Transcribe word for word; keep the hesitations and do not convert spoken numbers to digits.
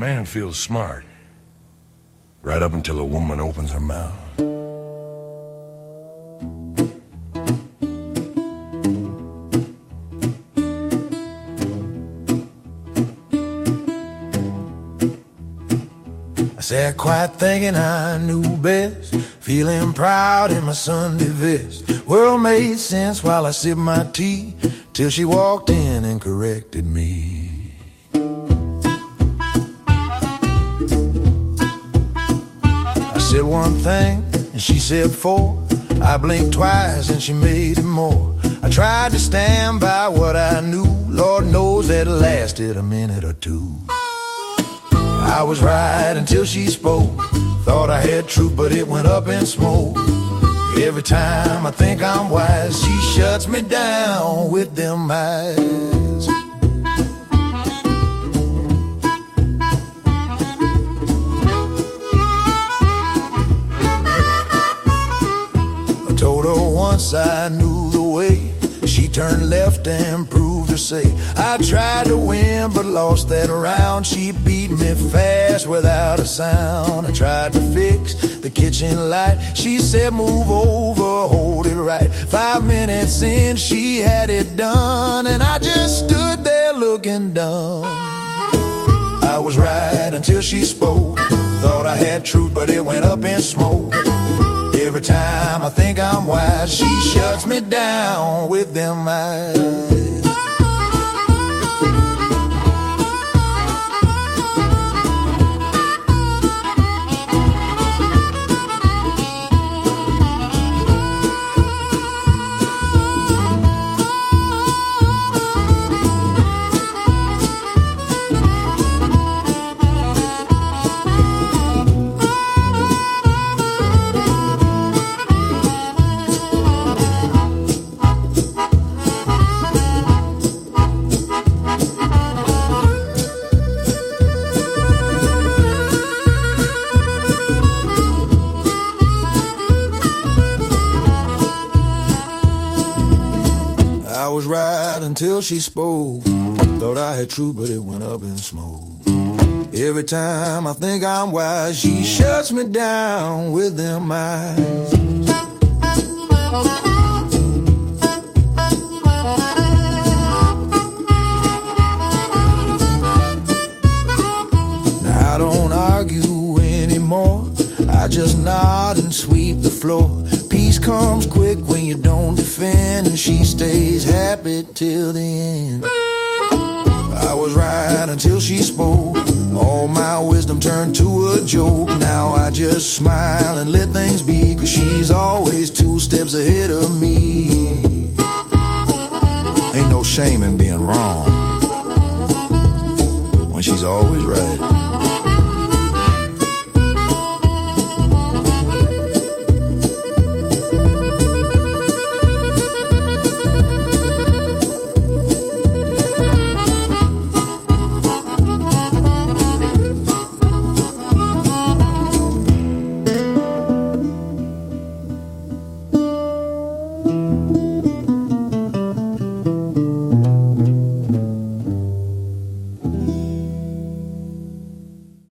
man feels smart, right up until a woman opens her mouth. I sat quiet thinking I knew best, feeling proud in my Sunday vest. World made sense while I sipped my tea, till she walked in and corrected me. I said one thing and she said four. I blinked twice and she made it more. I tried to stand by what I knew. Lord knows that lasted a minute or two. I was right until she spoke. Thought I had truth, but it went up in smoke. Every time I think I'm wise, she shuts me down with them eyes. I told her once I knew the way. She turned left and proved her say. I tried to win but lost that round. She beat me fast without a sound. I tried to fix the kitchen light. She said move over, hold it right. Five minutes in she had it done, and I just stood there looking dumb. I was right until she spoke. Thought I had truth but it went up in smoke. Every time I think I'm wise, she shuts me down with them eyes. I was right until she spoke. Thought I had truth, but it went up in smoke. Every time I think I'm wise, she shuts me down with them eyes. Now I don't argue anymore. I just nod and sweep the floor. Peace comes quick when you don't defend, and she stays happy till the end. I was right until she spoke. All my wisdom turned to a joke. Now I just smile and let things be, 'cause she's always two steps ahead of me. Ain't no shame in being wrong when she's always right.